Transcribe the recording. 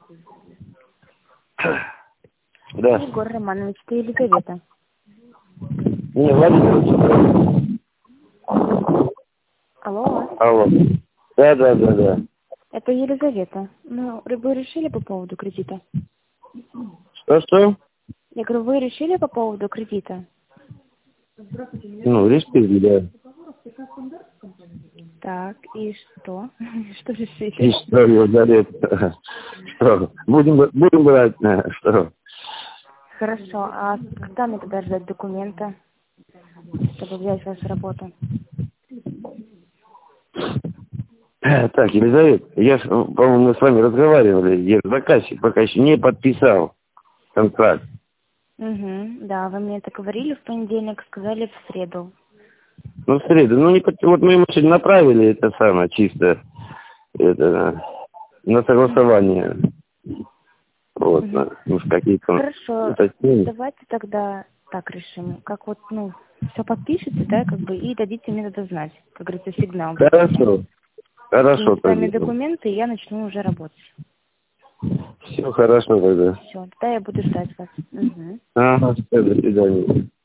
Да. Егор Романович, ты Елизавета? Не, Владимир. Алло. Алло. Да. Это Елизавета. Ну, вы решили по поводу кредита? Что? Я говорю, вы решили по поводу кредита? Ну, решили, да. Так, и что? Что решили? И что, Елизавета? Что? Будем брать, что? Хорошо, а когда мне тогда ждать документы, чтобы взять вашу работу? Так, Елизавета, я, по-моему, мы с вами разговаривали, я заказчик пока еще не подписал контракт. Угу, да, вы мне это говорили в понедельник, сказали в среду. Ну, в среду, вот мы ему сегодня направили это самое, чисто, это, на согласование. Вот, уж какие-то... Хорошо, уточнения. давайте тогда так решим, как вот, все подпишите, да, как бы, и дадите мне тогда знать, как говорится, сигнал. Хорошо Скиньте сами тогда. документы, и я начну уже работать. Все хорошо тогда. Все, тогда я буду ждать вас. Угу. Ага, до свидания.